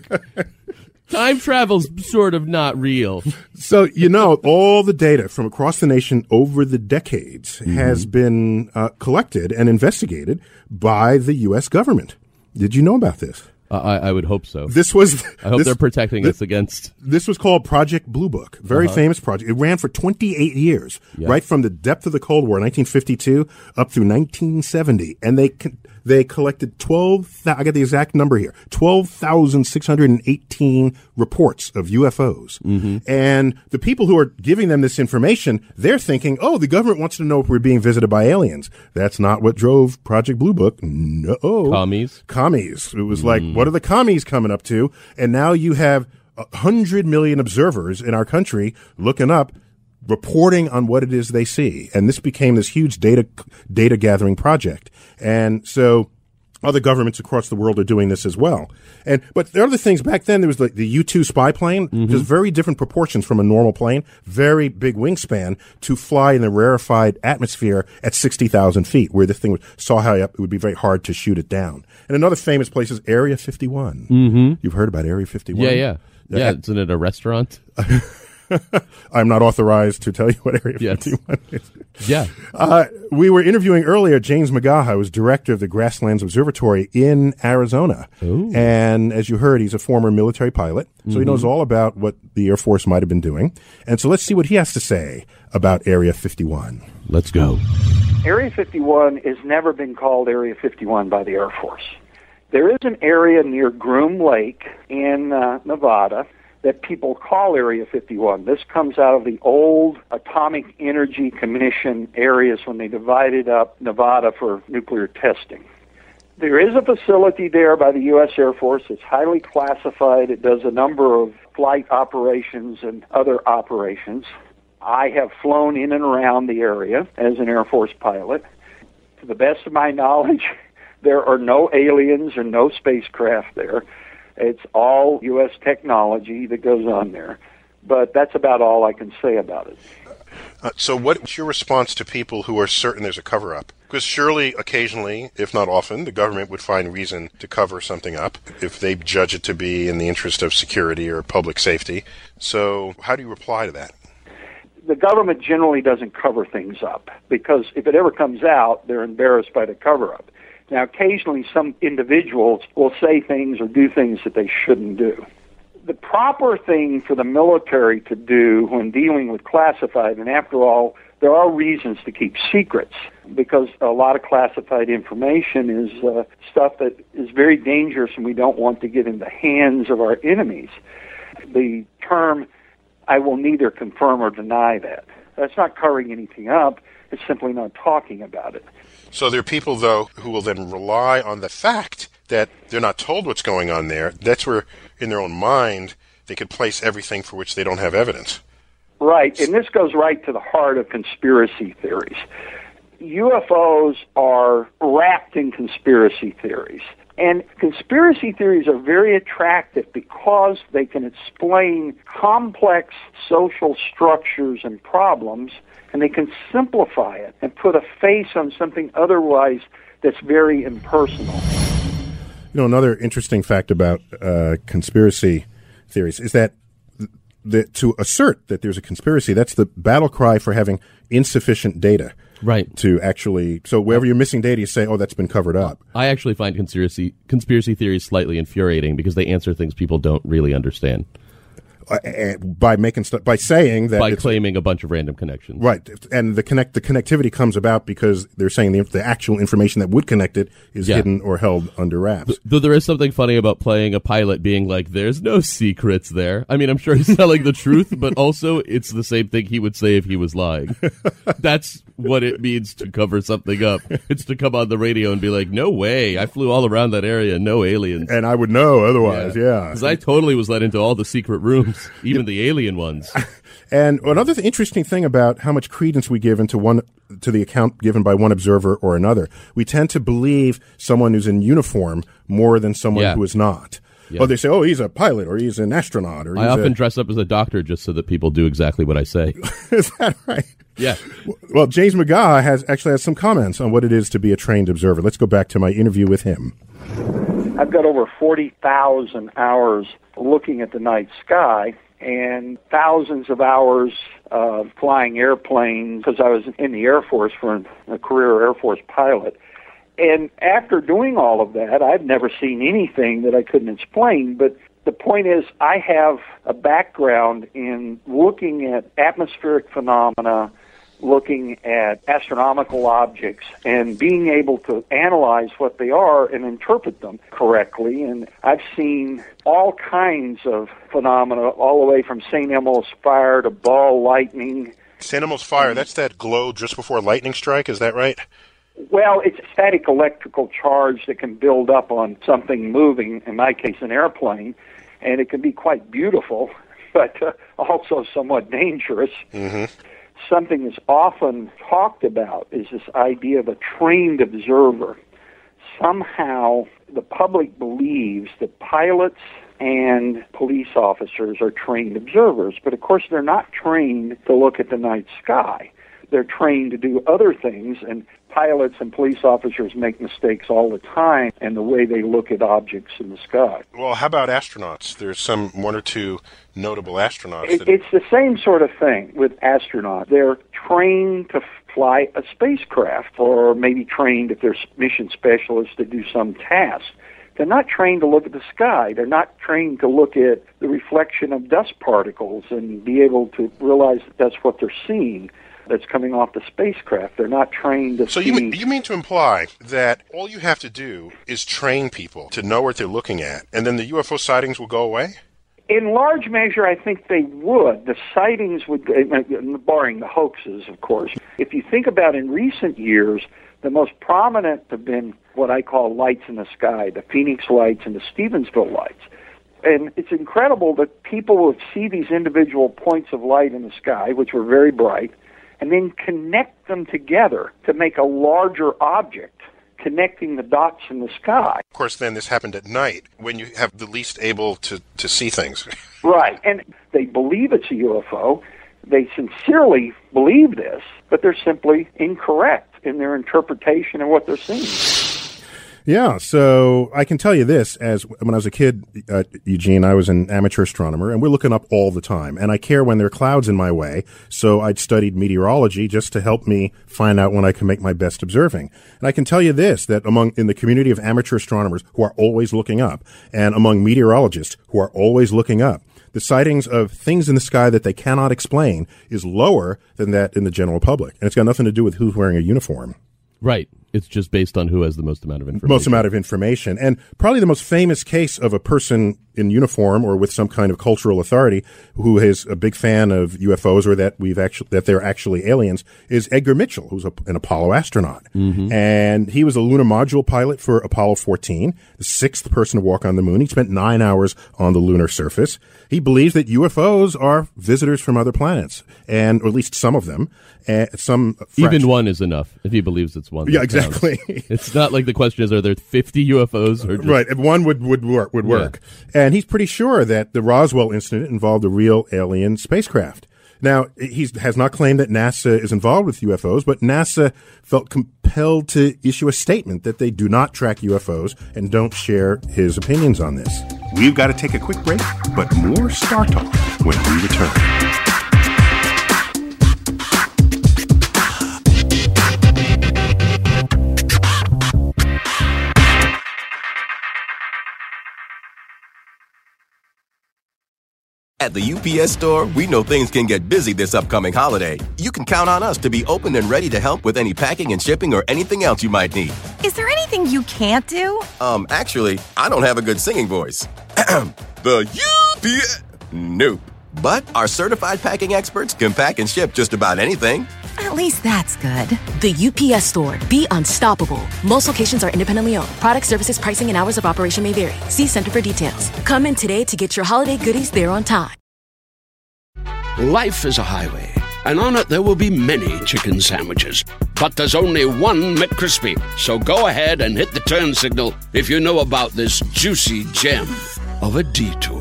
Time travel's sort of not real. So, you know, all the data from across the nation over the decades mm-hmm. has been uh, collected and investigated by the U S government. Did you know about this? Uh, I, I would hope so. This was. I hope this, they're protecting this, us against. This was called Project Blue Book. Very uh-huh. famous project. It ran for twenty-eight years, yep. right from the depth of the Cold War, nineteen fifty-two, up through nineteen seventy, and they they collected twelve. I got the exact number here: twelve thousand six hundred and eighteen reports of U F Os. Mm-hmm. And the people who are giving them this information, they're thinking, "Oh, the government wants to know if we're being visited by aliens." That's not what drove Project Blue Book. No, commies. Commies. It was mm. like, what are the commies coming up to? And now you have a hundred million observers in our country looking up, reporting on what it is they see. And this became this huge data data gathering project. And so other governments across the world are doing this as well. And but there are other things. Back then, there was the, the U two spy plane. Mm-hmm. There's very different proportions from a normal plane. Very big wingspan to fly in the rarefied atmosphere at sixty thousand feet, where this thing was so high up, it would be very hard to shoot it down. And another famous place is Area fifty-one. Mm-hmm. You've heard about Area fifty-one? Yeah, yeah. Yeah, uh, isn't it a restaurant? I'm not authorized to tell you what Area yes. fifty-one is. Yeah. Uh, we were interviewing earlier James McGaha, who's director of the Grasslands Observatory in Arizona. Ooh. And as you heard, he's a former military pilot, so mm-hmm. he knows all about what the Air Force might have been doing. And so let's see what he has to say about Area fifty-one. Let's go. Area fifty-one has never been called Area fifty-one by the Air Force. There is an area near Groom Lake in uh, Nevada that people call Area fifty-one. This comes out of the old Atomic Energy Commission areas when they divided up Nevada for nuclear testing. There is a facility there by the U S Air Force. It's highly classified. It does a number of flight operations and other operations. I have flown in and around the area as an Air Force pilot. To the best of my knowledge, There are no aliens or no spacecraft there. It's all U S technology that goes on there. But that's about all I can say about it. Uh, so what's your response to people who are certain there's a cover-up? Because surely, occasionally, if not often, the government would find reason to cover something up if they judge it to be in the interest of security or public safety. So how do you reply to that? The government generally doesn't cover things up because if it ever comes out, they're embarrassed by the cover-up. Now, occasionally, some individuals will say things or do things that they shouldn't do. The proper thing for the military to do when dealing with classified, and after all, there are reasons to keep secrets because a lot of classified information is uh, stuff that is very dangerous and we don't want to get in the hands of our enemies. The term, I will neither confirm or deny that. That's not covering anything up. It's simply not talking about it. So there are people, though, who will then rely on the fact that they're not told what's going on there. That's where, in their own mind, they could place everything for which they don't have evidence. Right, and this goes right to the heart of conspiracy theories. U F Os are wrapped in conspiracy theories. And conspiracy theories are very attractive because they can explain complex social structures and problems, and they can simplify it and put a face on something otherwise that's very impersonal. You know, another interesting fact about uh, conspiracy theories is that, th- that to assert that there's a conspiracy, that's the battle cry for having insufficient data. Right. To actually, so wherever you're missing data, you say, oh, that's been covered up. I actually find conspiracy conspiracy theories slightly infuriating because they answer things people don't really understand. Uh, by making st- by saying that by claiming a bunch of random connections, right? And the connect the connectivity comes about because they're saying the, the actual information that would connect it is yeah. hidden or held under wraps. Though there is something funny about playing a pilot being like, "There's no secrets there." I mean, I'm sure he's telling the truth, but also it's the same thing he would say if he was lying. That's what it means to cover something up. It's to come on the radio and be like, "No way! I flew all around that area, no aliens." And I would know otherwise. Yeah, because yeah. I totally was let into all the secret rooms. Even the alien ones. And another th- interesting thing about how much credence we give into one to the account given by one observer or another, we tend to believe someone who's in uniform more than someone yeah. who is not. Yeah. Oh, they say, oh, he's a pilot or he's an astronaut. Or he's I often a... dress up as a doctor just so that people do exactly what I say. Is that right? Yeah. Well, James McGaugh has actually has some comments on what it is to be a trained observer. Let's go back to my interview with him. I've got over forty thousand hours looking at the night sky and thousands of hours uh, flying airplanes because I was in the Air Force for a career Air Force pilot. And after doing all of that, I've never seen anything that I couldn't explain. But the point is, I have a background in looking at atmospheric phenomena, looking at astronomical objects, and being able to analyze what they are and interpret them correctly. And I've seen all kinds of phenomena, all the way from Saint Elmo's fire to ball lightning. Saint Elmo's fire, that's that glow just before lightning strike, is that right? Well, it's static electrical charge that can build up on something moving, in my case an airplane, and it can be quite beautiful, but uh, also somewhat dangerous. Mm-hmm. Something that's often talked about is this idea of a trained observer. Somehow the public believes that pilots and police officers are trained observers, but of course they're not trained to look at the night sky. They're trained to do other things, and pilots and police officers make mistakes all the time in the way they look at objects in the sky. Well, how about astronauts? There's some one or two notable astronauts. It, that... It's the same sort of thing with astronauts. They're trained to fly a spacecraft, or maybe trained if they're mission specialists to do some task. They're not trained to look at the sky. They're not trained to look at the reflection of dust particles and be able to realize that that's what they're seeing that's coming off the spacecraft. They're not trained to so see... you mean, you mean to imply that all you have to do is train people to know what they're looking at, and then the U F O sightings will go away? In large measure, I think they would. The sightings would, barring the hoaxes, of course. If you think about in recent years, the most prominent have been what I call lights in the sky, the Phoenix lights and the Stevensville lights. And it's incredible that people would see these individual points of light in the sky, which were very bright, and then connect them together to make a larger object. connecting the dots in the sky. Of course, then this happened at night when you have the least able to, to see things. Right. And they believe it's a U F O. They sincerely believe this, but they're simply incorrect in their interpretation of what they're seeing. Yeah, so I can tell you this, as when I was a kid, uh, Eugene, I was an amateur astronomer, and we're looking up all the time, and I care when there are clouds in my way, so I'd studied meteorology just to help me find out when I can make my best observing. And I can tell you this, that among, in the community of amateur astronomers who are always looking up, and among meteorologists who are always looking up, the sightings of things in the sky that they cannot explain is lower than that in the general public. And it's got nothing to do with who's wearing a uniform. Right. It's just based on who has the most amount of information. Most amount of information. And probably the most famous case of a person in uniform or with some kind of cultural authority who is a big fan of U F Os or that we've actually, that they're actually aliens is Edgar Mitchell, who's a, an Apollo astronaut. Mm-hmm. And he was a lunar module pilot for Apollo fourteen, the sixth person to walk on the moon. He spent nine hours on the lunar surface. He believes that U F Os are visitors from other planets, and or at least some of them. And some fraction. Even one is enough if he believes it's one. Yeah, exactly. It's not like the question is, are there fifty U F Os? Or just... Right, if one would would work. Would work. Yeah. And he's pretty sure that the Roswell incident involved a real alien spacecraft. Now, he has not claimed that NASA is involved with U F Os, but NASA felt compelled to issue a statement that they do not track U F Os and don't share his opinions on this. We've got to take a quick break, but more Star Talk when we return. At the U P S Store, we know things can get busy this upcoming holiday. You can count on us to be open and ready to help with any packing and shipping or anything else you might need. Is there anything you can't do? Um, actually, I don't have a good singing voice. The U P S... Nope. But our certified packing experts can pack and ship just about anything. At least that's good. The U P S Store. Be unstoppable. Most locations are independently owned. Product, services, pricing, and hours of operation may vary. See Center for details. Come in today to get your holiday goodies there on time. Life is a highway, and on it there will be many chicken sandwiches. But there's only one McCrispy. So go ahead and hit the turn signal if you know about this juicy gem of a detour.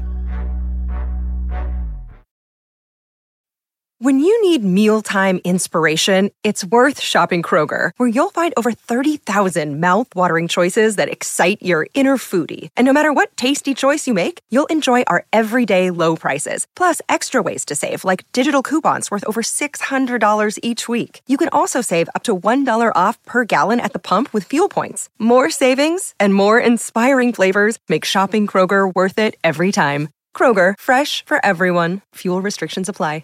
When you need mealtime inspiration, it's worth shopping Kroger, where you'll find over thirty thousand mouth-watering choices that excite your inner foodie. And no matter what tasty choice you make, you'll enjoy our everyday low prices, plus extra ways to save, like digital coupons worth over six hundred dollars each week. You can also save up to one dollar off per gallon at the pump with fuel points. More savings and more inspiring flavors make shopping Kroger worth it every time. Kroger, fresh for everyone. Fuel restrictions apply.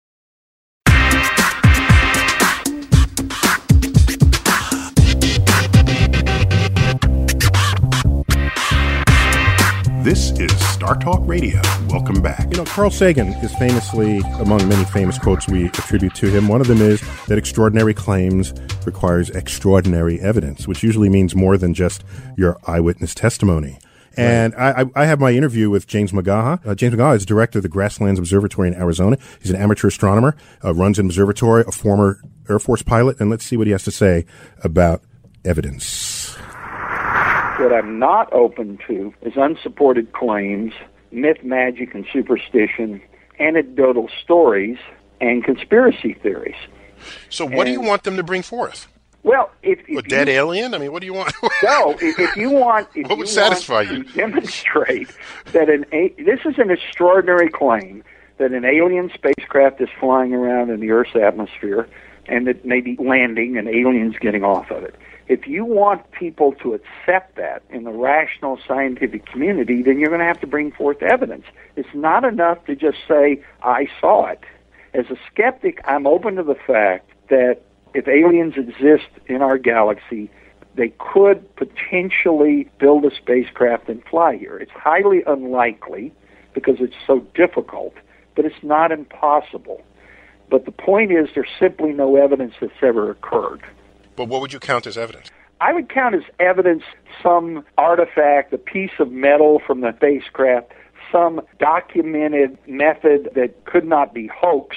This is Star Talk Radio. Welcome back. You know, Carl Sagan is famously, among many famous quotes we attribute to him, one of them is that extraordinary claims requires extraordinary evidence, which usually means more than just your eyewitness testimony. And right. I, I have my interview with James McGaha. Uh, James McGaha is director of the Grasslands Observatory in Arizona. He's an amateur astronomer, uh, runs an observatory, a former Air Force pilot, and let's see what he has to say about evidence. What I'm not open to is unsupported claims, myth, magic, and superstition, anecdotal stories, and conspiracy theories. So what and, do you want them to bring forth? Well, if, if a dead you, alien? I mean, what do you want? No, if, if you want, if what would you satisfy want you? To demonstrate that an a, this is an extraordinary claim that an alien spacecraft is flying around in the Earth's atmosphere, and that maybe landing and aliens getting off of it. If you want people to accept that in the rational scientific community, then you're going to have to bring forth evidence. It's not enough to just say, I saw it. As a skeptic, I'm open to the fact that if aliens exist in our galaxy, they could potentially build a spacecraft and fly here. It's highly unlikely because it's so difficult, but it's not impossible. But the point is there's simply no evidence that's ever occurred. But what would you count as evidence? I would count as evidence some artifact, a piece of metal from the spacecraft, some documented method that could not be hoaxed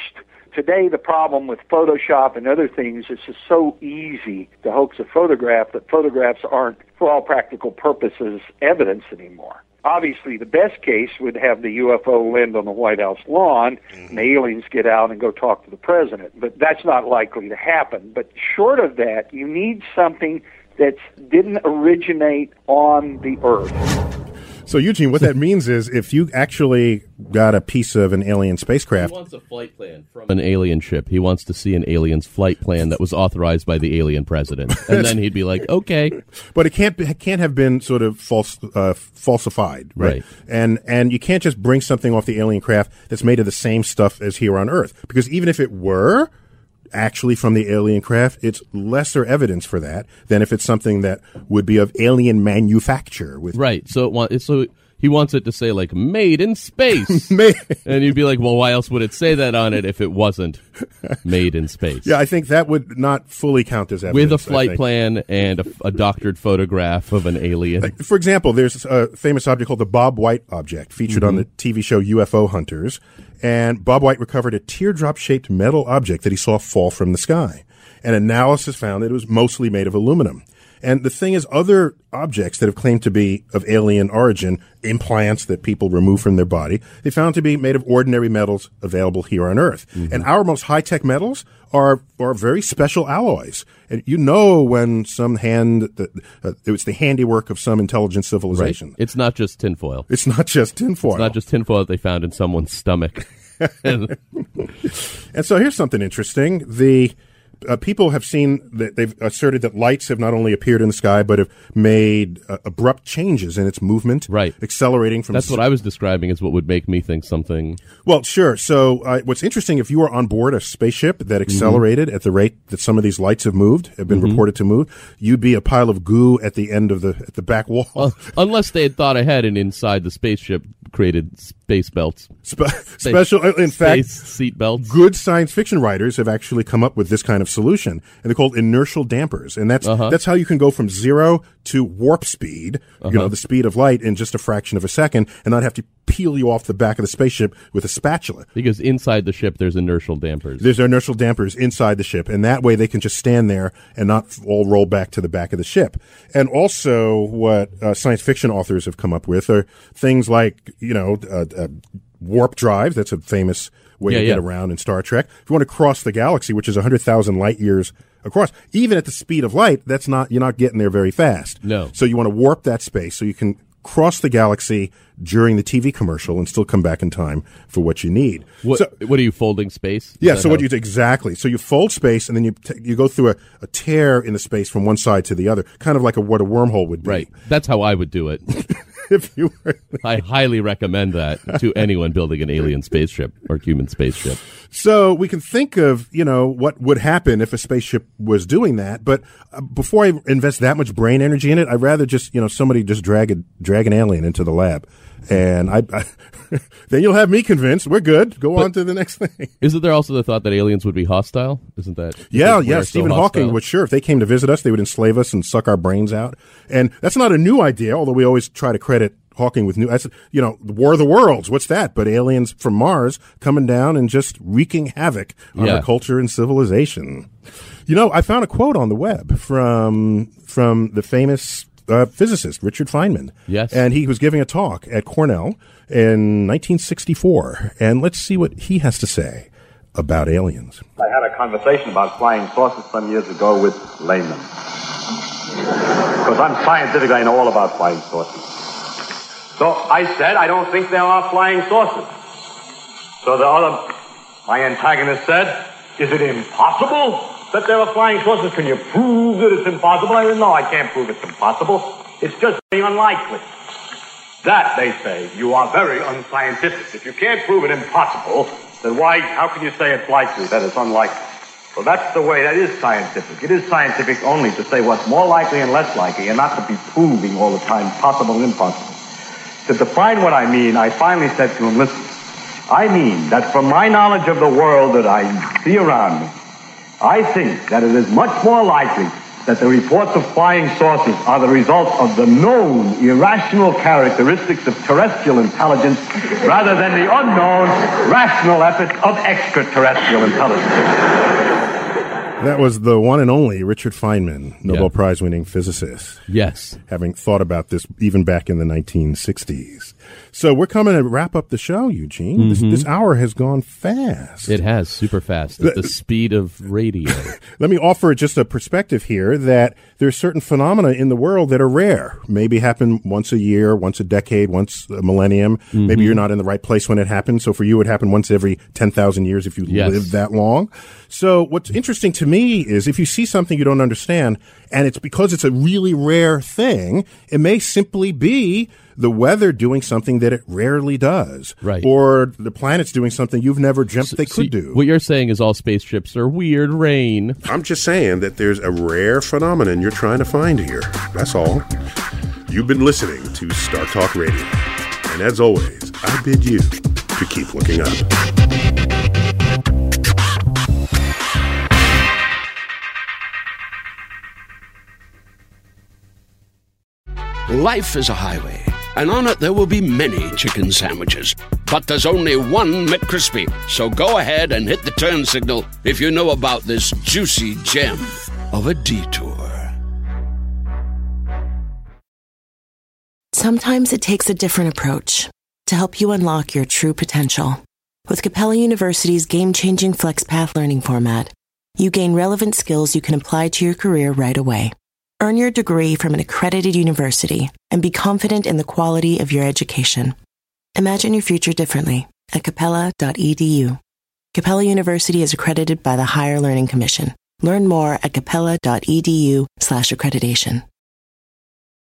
Today, the problem with Photoshop and other things is it's so easy to hoax a photograph that photographs aren't, for all practical purposes, evidence anymore. Obviously, the best case would have the U F O land on the White House lawn and the aliens get out and go talk to the president. But that's not likely to happen. But short of that, you need something that didn't originate on the Earth. So, Eugene, what that means is if you actually got a piece of an alien spacecraft... He wants a flight plan from an alien ship. He wants to see an alien's flight plan that was authorized by the alien president. And then he'd be like, okay. But it can't be, it can't have been sort of false, uh, falsified. Right? Right. And, and you can't just bring something off the alien craft that's made of the same stuff as here on Earth. Because even if it were actually from the alien craft, it's lesser evidence for that than if it's something that would be of alien manufacture. With right. So it want, so he wants it to say, like, made in space. Made. And you'd be like, well, why else would it say that on it if it wasn't made in space? Yeah, I think that would not fully count as evidence. With a flight plan and a, a doctored photograph of an alien. Like, for example, there's a famous object called the Bob White object, featured mm-hmm. on the T V show U F O Hunters. And Bob White recovered a teardrop-shaped metal object that he saw fall from the sky. And analysis found that it was mostly made of aluminum. And the thing is, other objects that have claimed to be of alien origin, implants that people remove from their body, they found to be made of ordinary metals available here on Earth. Mm-hmm. And our most high-tech metals are are very special alloys. And you know when some hand, uh, it was the handiwork of some intelligent civilization. Right. It's not just tinfoil. It's not just tinfoil. It's not just tinfoil that they found in someone's stomach. And so here's something interesting. The Uh, people have seen that they've asserted that lights have not only appeared in the sky, but have made uh, abrupt changes in its movement. Right. Accelerating from... That's what I was describing as what would make me think something... Well, sure. So uh, what's interesting, if you were on board a spaceship that accelerated mm-hmm. at the rate that some of these lights have moved, have been mm-hmm. reported to move, you'd be a pile of goo at the end of the at the back wall. Well, unless they had thought ahead and inside the spaceship created space belts. Spe- space, special, in fact, seat belts. Good science fiction writers have actually come up with this kind of solution, and they're called inertial dampers. And that's uh-huh. that's how you can go from zero to warp speed, uh-huh. you know, the speed of light, in just a fraction of a second, and not have to peel you off the back of the spaceship with a spatula. Because inside the ship, there's inertial dampers. There's inertial dampers inside the ship, and that way they can just stand there and not all roll back to the back of the ship. And also, what uh, science fiction authors have come up with are things like, you know, uh, uh, warp drive. That's a famous way yeah, to yeah. get around in Star Trek. If you want to cross the galaxy, which is one hundred thousand light years across, even at the speed of light, that's not, you're not getting there very fast. No. So you want to warp that space so you can cross the galaxy during the T V commercial and still come back in time for what you need. What, so, what are you, folding space? Is yeah, so how? what you do, exactly. So you fold space and then you t- you go through a, a tear in the space from one side to the other, kind of like a, what a wormhole would be. Right. That's how I would do it. If you were... I highly recommend that to anyone building an alien spaceship or human spaceship. So we can think of, you know, what would happen if a spaceship was doing that. But uh, before I invest that much brain energy in it, I'd rather just, you know, somebody just drag a, drag an alien into the lab. And I, I then you'll have me convinced. We're good. Go but on to the next thing. Isn't there also the thought that aliens would be hostile? Isn't that? Yeah, yeah. Stephen Hawking would, sure, if they came to visit us, they would enslave us and suck our brains out. And that's not a new idea, although we always try to credit Hawking with new, that's, you know, the War of the Worlds. What's that? But aliens from Mars coming down and just wreaking havoc on yeah. our culture and civilization. You know, I found a quote on the web from from the famous uh, physicist Richard Feynman. Yes, and he was giving a talk at Cornell in nineteen sixty-four. And let's see what he has to say about aliens. I had a conversation about flying saucers some years ago with laymen, because I'm scientific. I know all about flying saucers. So I said, I don't think there are flying saucers. So the other, my antagonist said, is it impossible that there are flying saucers? Can you prove that it's impossible? I said, no, I can't prove it's impossible. It's just very unlikely. That, they say, you are very unscientific. If you can't prove it impossible, then why, how can you say it's likely, that it's unlikely? Well, that's the way, that is scientific. It is scientific only to say what's more likely and less likely, and not to be proving all the time possible and impossible. To define what I mean, I finally said to him, listen, I mean that from my knowledge of the world that I see around me, I think that it is much more likely that the reports of flying saucers are the result of the known irrational characteristics of terrestrial intelligence rather than the unknown rational efforts of extraterrestrial intelligence. That was the one and only Richard Feynman, Nobel yeah. Prize-winning physicist. Yes. Having thought about this even back in the nineteen sixties. So we're coming to wrap up the show, Eugene. Mm-hmm. This, this hour has gone fast. It has, super fast, at the, the speed of radio. Let me offer just a perspective here that there's certain phenomena in the world that are rare. Maybe happen once a year, once a decade, once a millennium. Mm-hmm. Maybe you're not in the right place when it happens. So for you, it happened once every ten thousand years if you yes. lived that long. So what's interesting to me is if you see something you don't understand, and it's because it's a really rare thing, it may simply be the weather doing something that it rarely does. Right. Or the planet's doing something you've never dreamt so, they could so do. What you're saying is all spaceships are weird rain. I'm just saying that there's a rare phenomenon you're trying to find here. That's all. You've been listening to Star Talk Radio. And as always, I bid you to keep looking up. Life is a highway, and on it there will be many chicken sandwiches. But there's only one McCrispy, so go ahead and hit the turn signal if you know about this juicy gem of a detour. Sometimes it takes a different approach to help you unlock your true potential. With Capella University's game-changing FlexPath learning format, you gain relevant skills you can apply to your career right away. Earn your degree from an accredited university and be confident in the quality of your education. Imagine your future differently at capella dot e d u. Capella University is accredited by the Higher Learning Commission. Learn more at capella dot e d u slash accreditation.